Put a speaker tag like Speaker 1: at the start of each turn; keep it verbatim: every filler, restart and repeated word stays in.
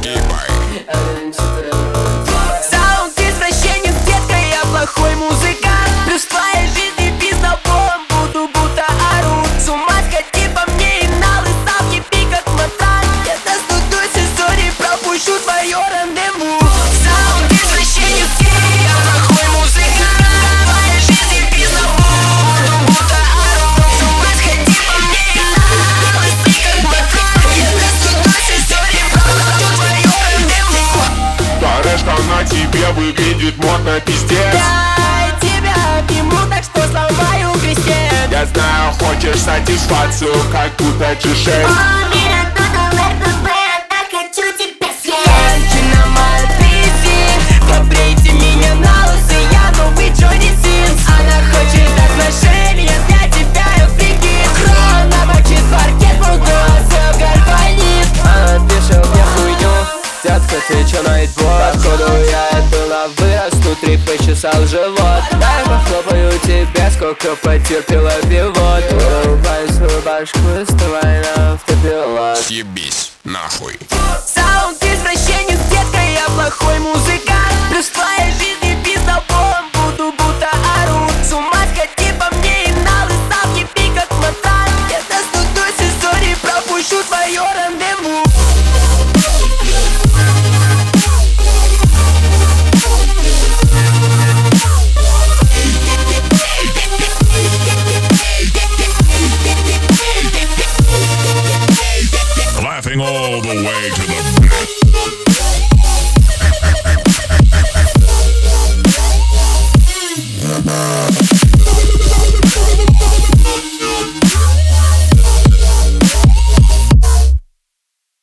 Speaker 1: Саунд извращенец, детка, я плохой музыкант. Плюс в твоей жизни пиздоболом буду будто орут. С ума сходи по мне и на лысах еби как мотан. Я достудусь истории, пропущу твое рандеву. Саунд извращенец, я плохой музыкант. В твоей жизни пиздоболом буду будто орут. С ума сходи по мне и на лысах как мотан. Я достудусь истории, пропущу твое рандеву.
Speaker 2: Корешка на тебе выглядит модно, пиздец.
Speaker 1: Я тебя обниму, так что сломаю крестец.
Speaker 2: Я знаю, хочешь сатисфакцию, как будто джи шесть.
Speaker 1: Женщина моя трясин, побрейте меня на лысо, я новый Джонни Синс. Она хочет отношения, для тебя я фрикит. Она мочит паркет, мой голос гальванит.
Speaker 3: Она пишет мне хуйню, детка, ты чё найтбот? Походу я это на вырос, внутри почесал живот. Дай похлопаю тебе, сколько потерпела пивот. Вырубай свою башку, вставай на автопилот.
Speaker 4: Съебись, нахуй.
Speaker 1: Саунд извращенец, детка, я плохой музыкант. Плюс в твоей жизни пиздоболом буду будто орут. С ума сходи по мне и на лысах еби как мотан. Я достудусь истории, пропущу твое рандеву.
Speaker 4: Laughing all the way to the